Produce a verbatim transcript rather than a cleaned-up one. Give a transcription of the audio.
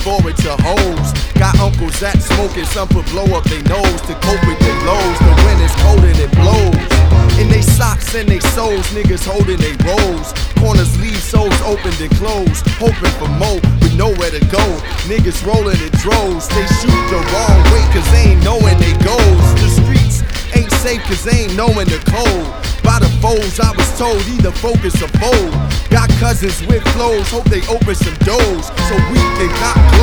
forward to hoes. Got uncles that smoking, some put blow up their nose to cope with their lows. The wind is cold and it blows. In they socks and they soles, niggas holding they rolls. Corners leave souls opened and closed, hoping for more with nowhere to go. Niggas rolling in droves, they shoot the wrong way cause they ain't knowing they goals. The streets ain't safe cause they ain't knowing the code. By the foes I was told either focus or fold. Got cousins with flows, hope they open some doors so we can got close.